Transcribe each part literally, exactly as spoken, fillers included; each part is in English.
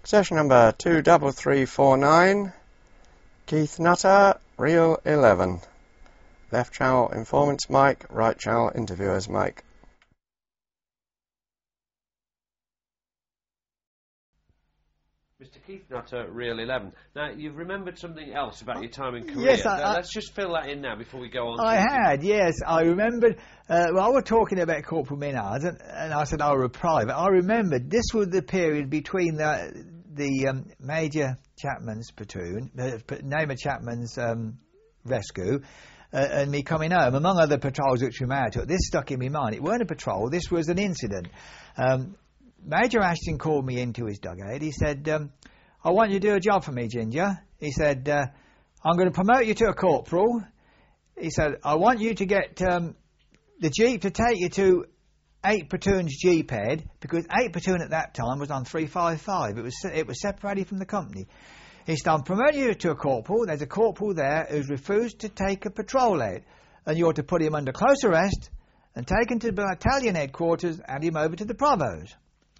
Session number two double three four nine. Keith Nutter, Reel eleven. Left channel informant's mic, right channel interviewer's mic. Mister Keith Nutter, Reel eleven. Now, you've remembered something else about your time in Korea. Yes, I, now, I, let's just fill that in now before we go on. I had, yes. I remembered, uh, well, I was talking about Corporal Minard, and, and I said I was a private. I remembered this was the period between the, the um, Major Chapman's platoon, uh, name of Chapman's um, rescue, uh, and me coming home, among other patrols which we made out. This stuck in my mind. It weren't a patrol, this was an incident. Um, Major Ashton called me into his dugout. He said, um, I want you to do a job for me, Ginger. He said, uh, I'm going to promote you to a corporal. He said, I want you to get um, the Jeep to take you to eight Platoon's Jeep head, because eight Platoon at that time was on three five five. It was it was separated from the company. He said, I'm promoting you to a corporal. There's a corporal there who's refused to take a patrol out, and you're to put him under close arrest and take him to the battalion headquarters and him over to the Provos.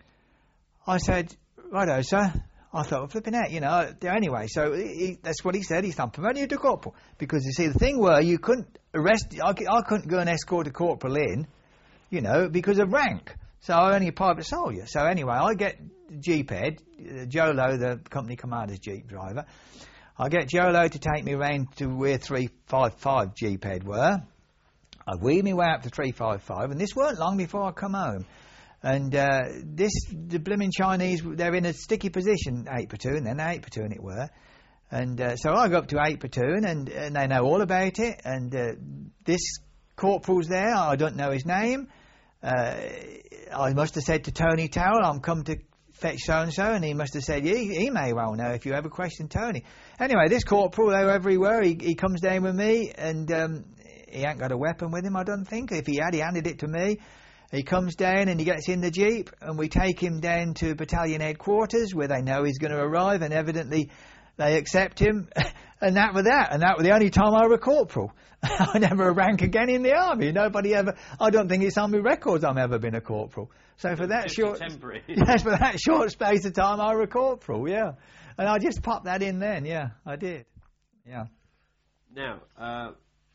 I said, righto, sir. I thought, well, flipping out, you know. Anyway, so he, that's what he said. He said, I'm promoting you to corporal. Because, you see, the thing were, you couldn't arrest, I, I couldn't go and escort a corporal in, you know, because of rank. So I'm only a private soldier. So anyway, I get Jeep head, uh, Jolo, the company commander's Jeep driver. I get Jolo to take me round to where three five five Jeep head were. I wheel me way up to three five five, and this weren't long before I come home. And uh, this, the blooming Chinese, they're in a sticky position, eight Platoon, then eight Platoon it were. And uh, so I go up to eight Platoon, and, and they know all about it. And uh, this corporal's there, I don't know his name. Uh, I must have said to Tony Towell, I'm come to fetch so-and-so, and he must have said, yeah, he, he may well know if you ever question Tony. Anyway, this corporal, whoever he were, he, he comes down with me, and um, he ain't got a weapon with him, I don't think. If he had, he handed it to me. He comes down and he gets in the Jeep, and we take him down to battalion headquarters where they know he's going to arrive, and evidently they accept him. And that was that. And that was the only time I was a corporal. I never rank again in the army. Nobody ever, I don't think it's on my records I've ever been a corporal. So for that short, yes, for that short space of time I was a corporal, yeah. And I just popped that in then, yeah, I did. Yeah. Now, uh,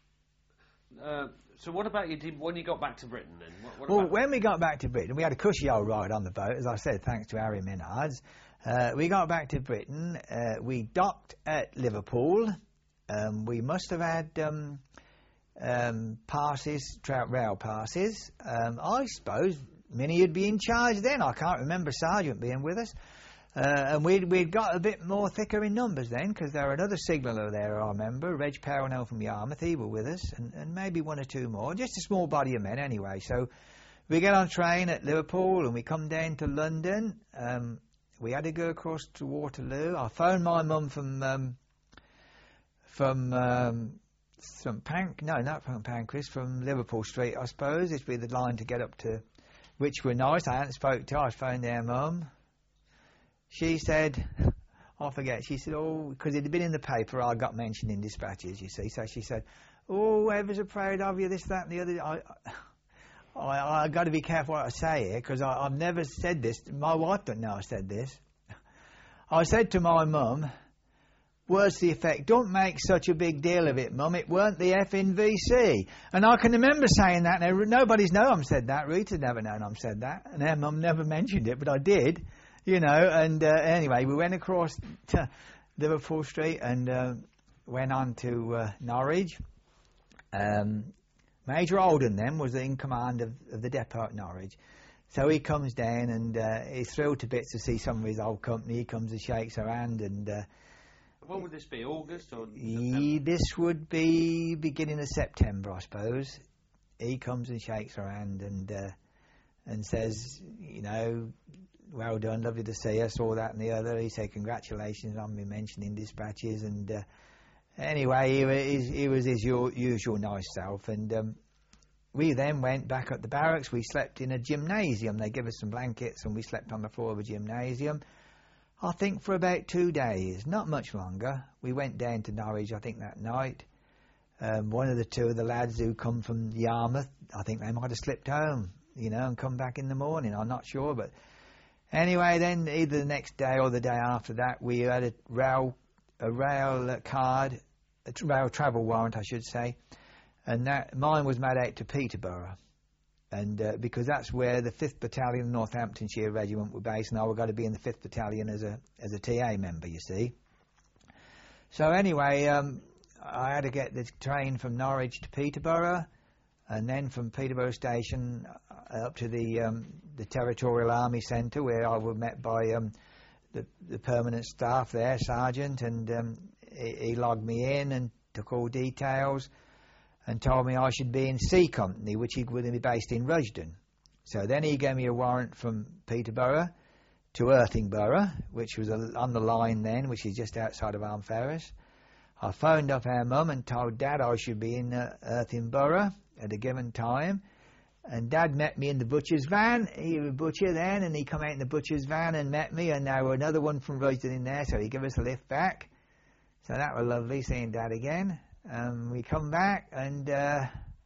uh, so what about you did when you got back to Britain then? What, what well, about when we got back to Britain, we had a cushy old ride on the boat, as I said, thanks to Harry Minards. Uh, we got back to Britain, uh, we docked at Liverpool. Um, we must have had um, um, passes, trout rail passes. Um, I suppose Minnie would be in charge then. I can't remember Sergeant being with us. Uh, and we'd, we'd got a bit more thicker in numbers then, because there were another signaller there, I remember, Reg Parnell from Yarmouth, he was with us, and, and maybe one or two more, just a small body of men anyway. So we get on train at Liverpool, and we come down to London. Um, we had to go across to Waterloo. I phoned my mum from, um, from, um, from Pank, no, not from Pancras, from Liverpool Street, I suppose. It'd be the line to get up to, which were nice. I hadn't spoken to her, I phoned their mum. She said, I forget, she said, oh, because it had been in the paper, I got mentioned in dispatches, you see. So she said, oh, whoever's afraid of you, this, that, and the other. I, I, I got to be careful what I say here, because I've never said this. My wife don't know I said this. I said to my mum, words to the effect, don't make such a big deal of it, mum, it weren't the F N V C. And I can remember saying that. Now, nobody's known I'm said that. Rita's never known I'm said that. And her mum never mentioned it, but I did. You know, and uh, anyway, we went across to Liverpool Street and uh, went on to uh, Norwich. Um, Major Alden then was in command of, of the depot at Norwich. So he comes down and uh, he's thrilled to bits to see some of his old company. He comes and shakes her hand. And uh, when would this be, August or he, this would be beginning of September, I suppose. He comes and shakes her hand and uh, and says, you know, well done, lovely to see us, all that and the other. He said, congratulations on me mentioning dispatches. And uh, anyway, he was, he was his usual nice self. And um, we then went back up the barracks. We slept in a gymnasium. They gave us some blankets and we slept on the floor of a gymnasium, I think for about two days, not much longer. We went down to Norwich, I think, that night. Um, one of the two of the lads who come from Yarmouth, I think they might have slipped home, you know, and come back in the morning. I'm not sure, but Anyway, then either the next day or the day after that, we had a rail, a rail card, a t- rail travel warrant, I should say, and that mine was made out to Peterborough, and uh, because that's where the fifth Battalion Northamptonshire Regiment were based, and I was going to be in the fifth Battalion as a as a T A member, you see. So anyway, um, I had to get the train from Norwich to Peterborough, and then from Peterborough Station uh, up to the um, the Territorial Army Centre, where I was met by um, the, the permanent staff there, Sergeant, and um, he, he logged me in and took all details and told me I should be in C Company, which he would be based in Rushden. So then he gave me a warrant from Peterborough to Irthing-borough, which was a, on the line then, which is just outside of Armferris. I phoned up our mum and told Dad I should be in uh, Irthing-borough at a given time. And Dad met me in the butcher's van. He was a butcher then, and he come out in the butcher's van and met me, and there were another one from Rushden in there, so he gave us a lift back. So that was lovely, seeing Dad again. Um, we come back, and, uh,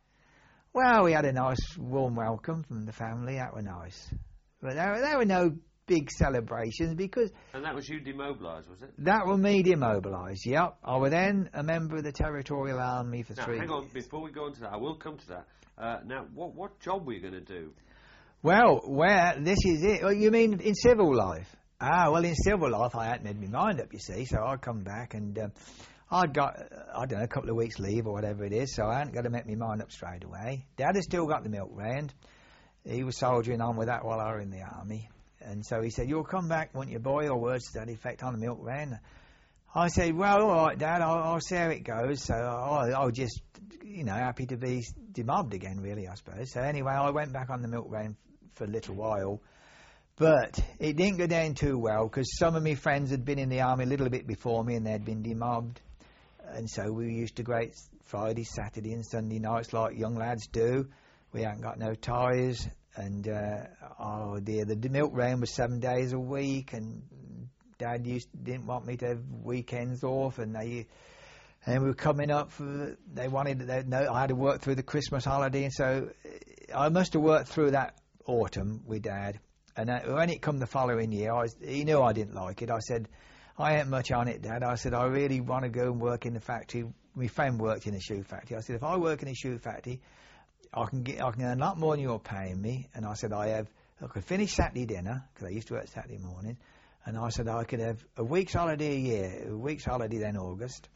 well, we had a nice warm welcome from the family. That was nice. But there were, there were no big celebrations, because... And that was you demobilised, was it? That was me demobilised, yep. I was then a member of the Territorial Army for now, three hang on, years. before we go on to that, I will come to that. Uh, now, what what job were you going to do? Well, where, this is it. Oh, you mean in civil life? Ah, well, in civil life, I hadn't made my mind up, you see, so I'd come back and uh, I'd got, uh, I don't know, a couple of weeks' leave or whatever it is, so I hadn't got to make my mind up straight away. Dad had still got the milk round. He was soldiering on with that while I was in the army. And so he said, you'll come back, won't you, boy, or words to that effect on the milk round. I said, well, all right, Dad, I'll, I'll see how it goes. So I, I was just, you know, happy to be demobbed again, really, I suppose. So anyway, I went back on the milk round for a little while. But it didn't go down too well, because some of my friends had been in the army a little bit before me, and they'd been demobbed. And so we used to go out Friday, Saturday and Sunday nights like young lads do. We hadn't got no ties. And, uh, oh dear, the milk round was seven days a week, and Dad used didn't want me to have weekends off, and they and we were coming up for, they wanted, they, no, I had to work through the Christmas holiday, and so I must have worked through that autumn with Dad. And uh, when it come the following year, I was, he knew I didn't like it. I said, I ain't much on it, Dad. I said, I really want to go and work in the factory. My friend worked in a shoe factory. I said, if I work in a shoe factory, I can get, I can earn a lot more than you're paying me. And I said, I have, I could finish Saturday dinner, because I used to work Saturday morning. And I said, I could have a week's holiday a year, a week's holiday then August.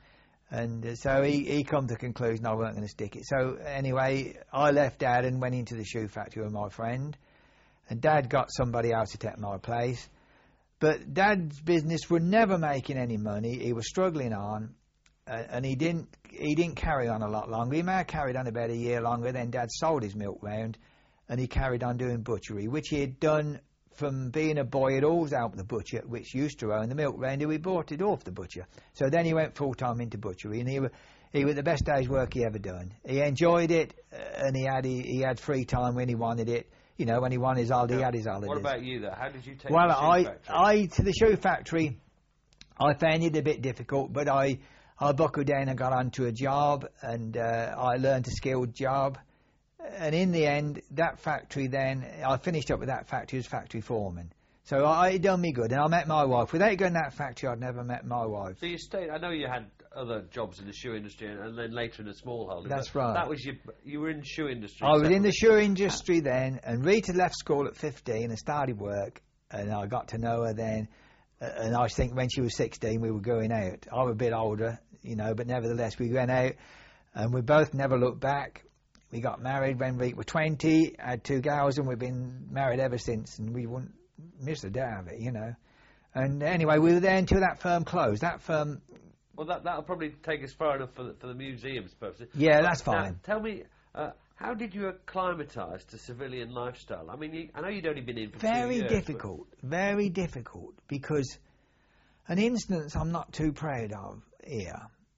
And uh, so he, he come to the conclusion I weren't going to stick it. So anyway, I left Dad and went into the shoe factory with my friend. And Dad got somebody else to take my place. But Dad's business was never making any money. He was struggling on. Uh, and he didn't he didn't carry on a lot longer. He may have carried on about a year longer. Then Dad sold his milk round, and he carried on doing butchery, which he had done from being a boy. He'd always helped the butcher, which used to own the milk round, and we bought it off the butcher. So then he went full time into butchery, and he was he was the best day's work he ever done. He enjoyed it, uh, and he had he, he had free time when he wanted it. You know, when he wanted his holiday, Now, he had his holidays. What about you, though? How did you take well, the shoe I, factory? I to the shoe factory, I found it a bit difficult, but I. I buckled down and got onto a job, and uh, I learned a skilled job. And in the end, that factory then, I finished up with that factory as factory foreman. So I, it done me good, and I met my wife. Without going to that factory, I'd never met my wife. So you stayed, I know you had other jobs in the shoe industry, and, and then later in a smallholder. That's right. That was your, you were in the shoe industry. I was in the separately. shoe industry then, and Rita left school at fifteen and started work, and I got to know her then. And I think when she was sixteen, we were going out. I was a bit older, you know, but nevertheless, we went out, and we both never looked back. We got married when we were twenty, had two girls, and we've been married ever since, and we wouldn't miss a day of it, you know. And anyway, we were there until that firm closed. That firm... Well, that, that'll probably take us far enough for the, for the museum's purposes. Yeah, But that's fine. Now, tell me... Uh, how did you acclimatise to civilian lifestyle? I mean, you, I know you'd only been in for Very two years. difficult, very difficult, because an instance I'm not too proud of here,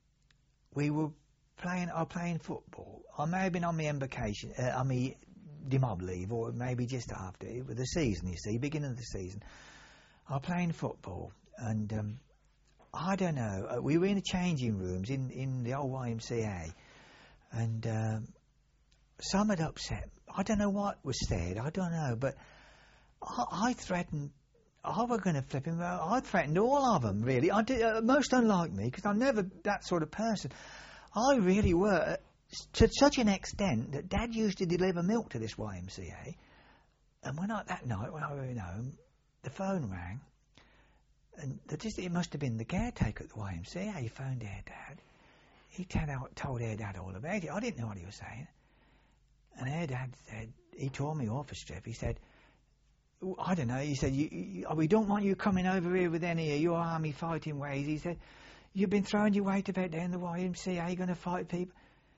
we were playing, I was playing football. I may have been on my embarkation, uh, on my demob leave, or maybe just after, it was the season, you see, beginning of the season. I was playing football, and um, I don't know, uh, we were in the changing rooms in, in the old Y M C A, and... Um, Some had upset. I don't know what was said. I don't know, but I, I threatened. I was going to flip him. I threatened all of them, really. I did, uh, most unlike me, because I'm never that sort of person. I really were, uh, to such an extent that Dad used to deliver milk to this Y M C A. And when I, that night, when I was home, the phone rang. And the, just, it must have been the caretaker at the Y M C A. He phoned their Dad. He told, told their Dad all about it. I didn't know what he was saying. And their Dad said, he tore me off a strip. He said, I don't know, he said, you, you, we don't want you coming over here with any of your army fighting ways. He said, you've been throwing your weight about there in the Y M C A, you're going to fight people.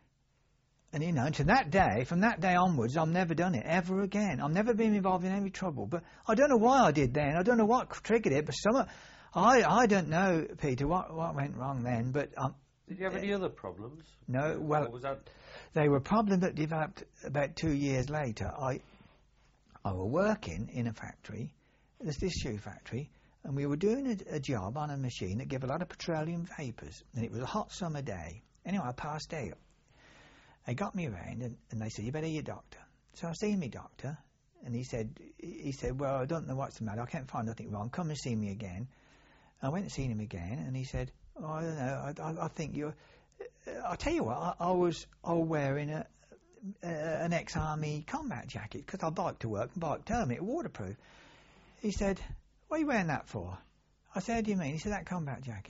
And, you know, and to that day, from that day onwards, I've never done it, ever again. I've never been involved in any trouble. But I don't know why I did then. I don't know what triggered it, but some, I I don't know, Peter, what, what went wrong then. But um, Did you have any uh, other problems? No, well, what was that? They were problems that developed about two years later. I... I was working in a factory, this, this shoe factory, and we were doing a, a job on a machine that gave a lot of petroleum vapours, and it was a hot summer day. Anyway, I passed out. They got me around, and, and they said, you better see your doctor. So I seen me doctor, and he said, he said, well, I don't know what's the matter, I can't find nothing wrong, come and see me again. I went and seen him again, and he said, oh, I don't know, I, I, I think you're... I'll tell you what, I, I was I was wearing a... Uh, an ex-army combat jacket, because I biked to work and biked home, it was waterproof. He said, what are you wearing that for? I said, how do you mean? He said, that combat jacket.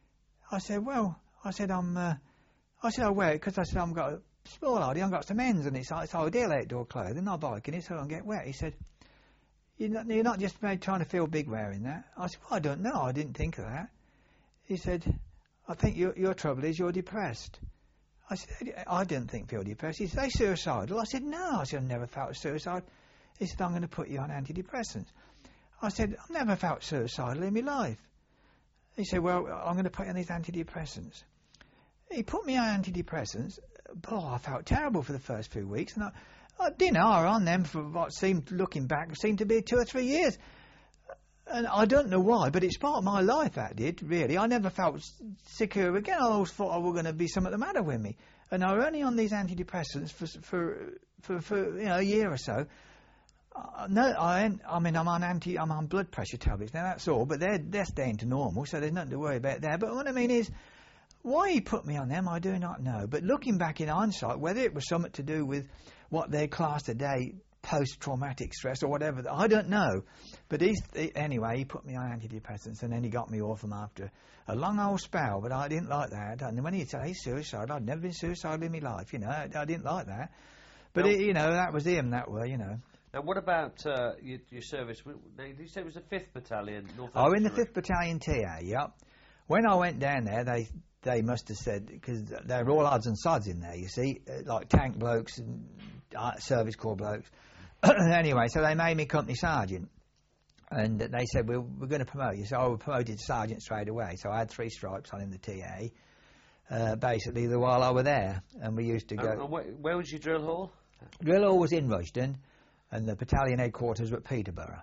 I said, well, I said, I'm, uh, I said, I wear it because I said, I've got a small holiday, I've got some ends, and it's, it's ideal outdoor clothing, I bike in it so I don't get wet. He said, you're not, you're not just made trying to feel big wearing that? I said, well, I don't know, I didn't think of that. He said, I think your, your trouble is you're depressed. I said, I didn't think feel depressed. He said, are you suicidal? I said, no. I said, I've never felt suicide. He said, I'm going to put you on antidepressants. I said, I've never felt suicidal in my life. He said, well, I'm going to put you on these antidepressants. He put me on antidepressants. Oh, I felt terrible for the first few weeks. And I, I didn't hour on them for what seemed, looking back, seemed to be two or three years. And I don't know why, but it's part of my life, that did, really. I never felt secure again. I always thought I was going to be something the matter with me. And I was only on these antidepressants for, for, for, for you know, a year or so. Uh, no, I, I mean, I'm on anti, I'm on blood pressure tablets. Now, that's all, but they're, they're staying to normal, so there's nothing to worry about there. But what I mean is, why he put me on them, I do not know. But looking back in hindsight, whether it was something to do with what they class today post-traumatic stress or whatever, I don't know. But he's, he, anyway, he put me on antidepressants, and then he got me off them after a long old spell, but I didn't like that. And when he said he's suicidal, I'd never been suicidal in my life, you know, I, I didn't like that. But, no. it, you know, that was him, that way, you know. Now, what about uh, your, your service? Did you say it was the fifth Battalion? North oh, in the fifth Battalion T A, yep. When I went down there, they they must have said, because they're all odds and sods in there, you see, like tank blokes and uh, service corps blokes. Anyway, so they made me company sergeant, and they said, we're, we're going to promote you. So I was promoted to sergeant straight away. So I had three stripes on in the T A, uh, basically, the while I was there. And we used to go... Uh, where, where was your drill hall? Drill hall was in Rushden, and the battalion headquarters were at Peterborough.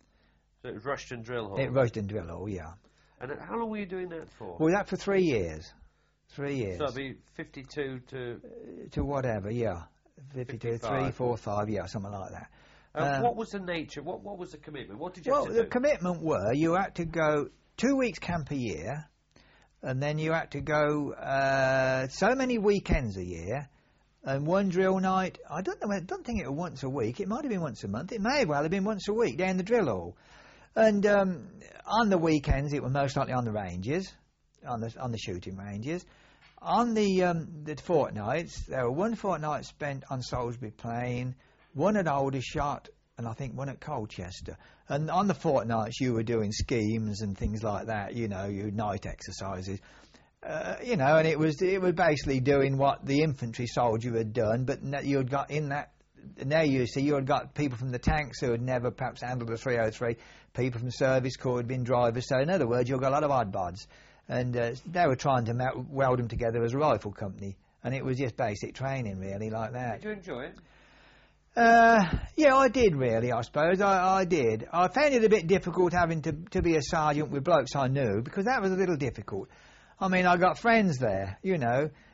So it was Rushden Drill Hall? It Rushden Drill Hall, yeah. And how long were you doing that for? Well, that for three years. Three years. So it'd be fifty-two to... Uh, to whatever, yeah. fifty-two, fifty-five. three, four, five, yeah, something like that. Uh, um, what was the nature, what, what was the commitment? What did you well, have to do? the commitment were you had to go two weeks camp a year, and then you had to go uh, so many weekends a year, and one drill night, I don't know, I don't think it was once a week, it might have been once a month, it may well have been once a week down the drill hall. And um, on the weekends, it was most likely on the ranges, on the on the shooting ranges. On the um, the fortnights, there were one fortnight spent on Salisbury Plain, one at Aldershot, and I think one at Colchester. And on the fortnights, you were doing schemes and things like that, you know, your night exercises. Uh, you know, and it was it was basically doing what the infantry soldier had done, but you had got in that. Now you see, you had got people from the tanks who had never perhaps handled a three oh three, people from service corps who had been drivers. So in other words, you've got a lot of odd bods, and uh, they were trying to melt, weld them together as a rifle company, and it was just basic training, really, like that. Did you enjoy it? Uh, yeah, I did really, I suppose. I, I did. I found it a bit difficult having to to be a sergeant with blokes I knew, because that was a little difficult. I mean, I got friends there, you know,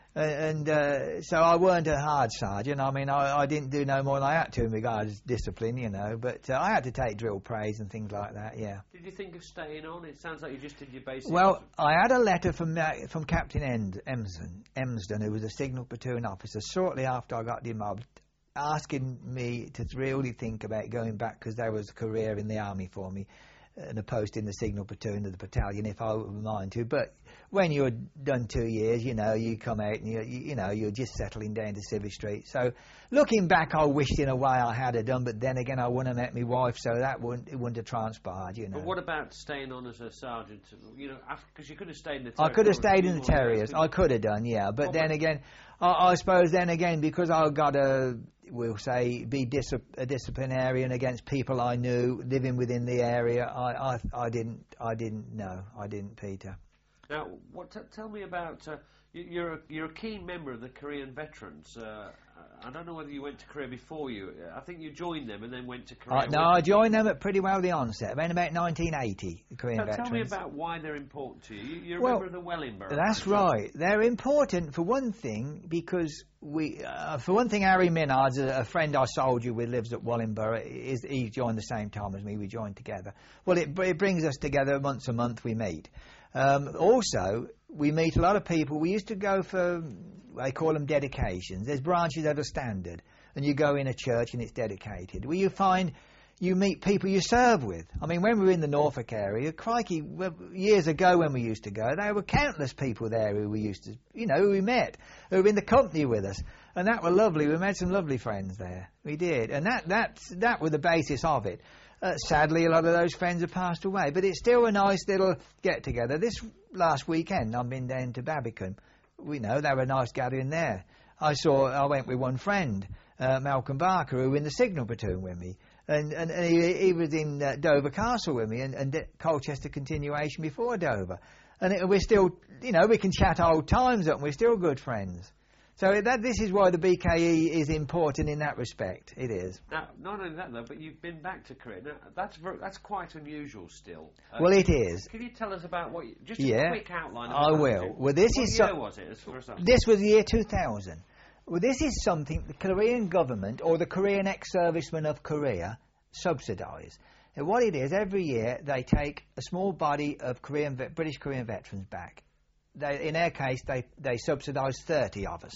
And uh, so I weren't a hard sergeant. I mean, I, I didn't do no more than I had to in regards to discipline, you know. But uh, I had to take drill praise and things like that, yeah. Did you think of staying on? It sounds like you just did your basics. Well, I had a letter from uh, from Captain End, Emsden, Emsden, who was a signal platoon officer, shortly after I got demobbed, asking me to really think about going back because there was a career in the army for me and a post in the signal platoon of the battalion if I would mind to. But when you're done two years, you know, you come out and you, you, you know, you're just settling down to Civvy Street. So looking back, I wished in a way I had it done, but then again, I wouldn't have met my wife, so that wouldn't, it wouldn't have transpired, you know. But what about staying on as a sergeant? You know, because you could have stayed in the I Terriers. could have stayed in the Terriers. I could have done, yeah. But What then about- again, I, I suppose then again, because I got to, we'll say, be dis- a disciplinarian against people I knew living within the area, I, I, I didn't, I didn't know, I didn't, Peter. Now, what? T- tell me about. Uh, you, you're a, you're a keen member of the Korean veterans. Uh, I don't know whether you went to Korea before you. I think you joined them and then went to Korea. Uh, no, I joined them at pretty well the onset, around about nineteen eighty, the Korean Tell, veterans. tell me about why they're important to you. you you're a Well, member of the Wellingborough. That's right. They're important for one thing because we, uh, for one thing, Harry Minards, a, a friend I soldier with, lives at Wellingborough. Is he joined the same time as me? We joined together. Well, it, it brings us together once a month. We meet. Um, also, we meet a lot of people. We used to go for, they call them dedications. There's branches of a standard, and you go in a church and it's dedicated. Well, you find you meet people you serve with. I mean, when we were in the Norfolk area, crikey, well, years ago when we used to go, there were countless people there who we used to, you know, who we met, who were in the company with us. And that were lovely. We made some lovely friends there. We did. And that, that's, that was the basis of it. Uh, sadly, a lot of those friends have passed away, but it's still a nice little get-together. This last weekend, I've been down to Babbicombe. We know they were a nice gathering there. I saw, I went with one friend, uh, Malcolm Barker, who was in the signal platoon with me, and, and, and he, he was in uh, Dover Castle with me, and, and D- Colchester continuation before Dover. And it, we're still, you know, we can chat old times up, and we're still good friends. So that, this is why the B K E is important in that respect. It is. Now, not only that though, but you've been back to Korea. Now, that's ver- that's quite unusual still. Uh, Well, it is. Can you tell us about what? You, just a Yeah, quick outline. Of I what will. happened. Well, this what is year so- was it? As far as I'm- This was the year two thousand. Well, this is something the Korean government or the Korean ex-servicemen of Korea subsidise. And what it is, every year they take a small body of Korean ve- British Korean veterans back. They, in our case, they, they subsidised thirty of us.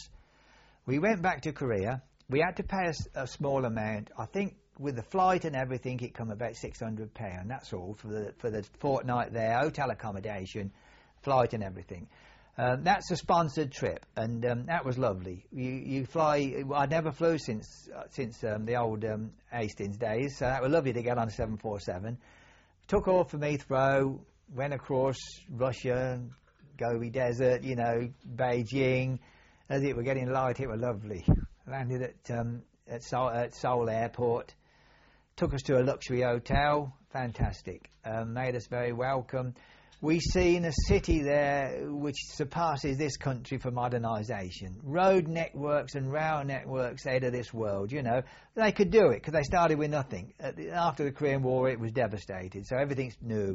We went back to Korea. We had to pay a, s- a small amount. I think with the flight and everything, it come about six hundred pounds. That's all for the for the fortnight there, hotel accommodation, flight and everything. Um, that's a sponsored trip, and um, that was lovely. You you fly. I never flew since uh, since um, the old um, Hastings days, so that was lovely to get on a seven forty-seven. Took off from Heathrow, went across Russia, Gobi Desert, you know, Beijing. As it were getting light, it was lovely. Landed at um, at, Seoul, at Seoul Airport. Took us to a luxury hotel. Fantastic. Um, made us very welcome. We seen a city there which surpasses this country for modernisation. Road networks and rail networks out of this world, you know. They could do it because they started with nothing. At the, after the Korean War, it was devastated, so everything's new.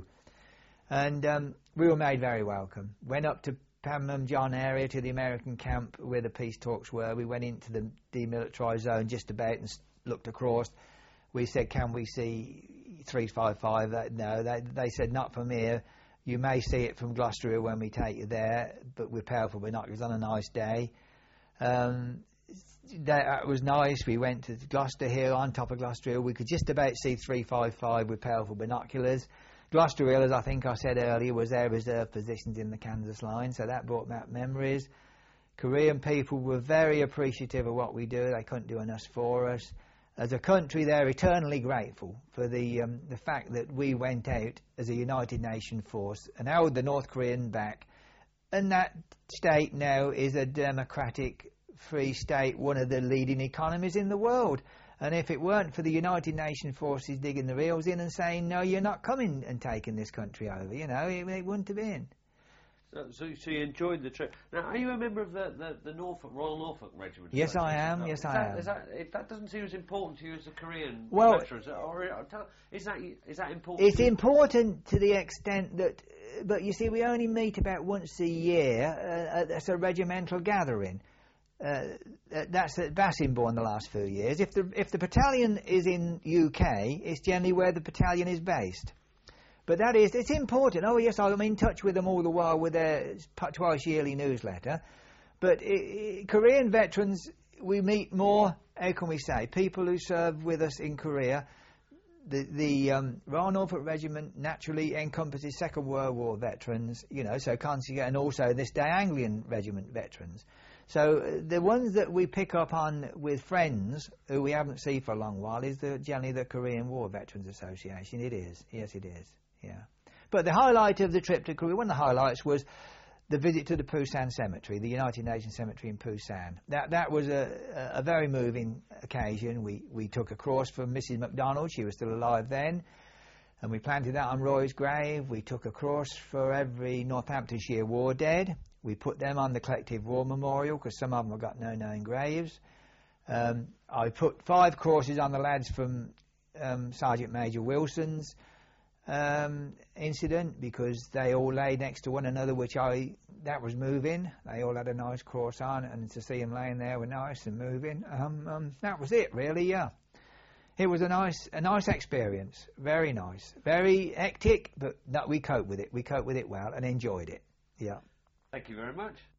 And um, we were made very welcome. Went up to Panmunjom area to the American camp where the peace talks were. We went into the demilitarised zone just about and s- looked across. We said, can we see three five five? Uh, no, they, they said, not from here. You may see it from Gloucester Hill when we take you there, but with powerful binoculars on a nice day. Um, that was nice. We went to Gloucester Hill, on top of Gloucester Hill. We could just about see three five five with powerful binoculars. Gloucester Hill, as I think I said earlier, was their reserve positions in the Kansas line, so that brought back memories. Korean people were very appreciative of what we do. They couldn't do enough for us. As a country, they're eternally grateful for the um, the fact that we went out as a United Nations force and held the North Korean back. And that state now is a democratic, free state, one of the leading economies in the world. And if it weren't for the United Nations forces digging the reels in and saying, no, you're not coming and taking this country over, you know, it, it wouldn't have been. So, so, so you enjoyed the trip. Now, are you a member of the, the, the Norfolk Royal Norfolk Regiment? Yes, I am. Is Yes, that, I am. Is that, if that doesn't seem as important to you as a Korean Well, veteran, or, or is that is that important? It's important to the extent that but you see, we only meet about once a year. Uh, that's a regimental gathering. Uh, that's at Bassingbourn the last few years. If the if the battalion is in U K, it's generally where the battalion is based. But that is, it's important. Oh yes, I'm in touch with them all the while with their twice yearly newsletter. But it, it, Korean veterans, we meet more, how can we say, people who served with us in Korea. The, the um, Royal Norfolk Regiment naturally encompasses Second World War veterans, you know, so Consiga, and also this day Anglian Regiment veterans. So uh, the ones that we pick up on with friends who we haven't seen for a long while is the, generally the Korean War Veterans Association. It is, yes it is, yeah. But the highlight of the trip to Korea, one of the highlights was the visit to the Pusan Cemetery, the United Nations Cemetery in Pusan. That that was a, a very moving occasion. We we took a cross from Missus MacDonald, she was still alive then, and we planted that on Roy's grave. We took a cross for every Northamptonshire war dead. We put them on the collective war memorial because some of them have got no known graves. Um, I put five crosses on the lads from um, Sergeant Major Wilson's um, incident because they all lay next to one another, which I that was moving. They all had a nice cross on, and to see them laying there were nice and moving. Um, um, that was it, really. Yeah, it was a nice, a nice experience. Very nice, very hectic, but that we coped with it. We coped with it well and enjoyed it. Yeah. Thank you very much.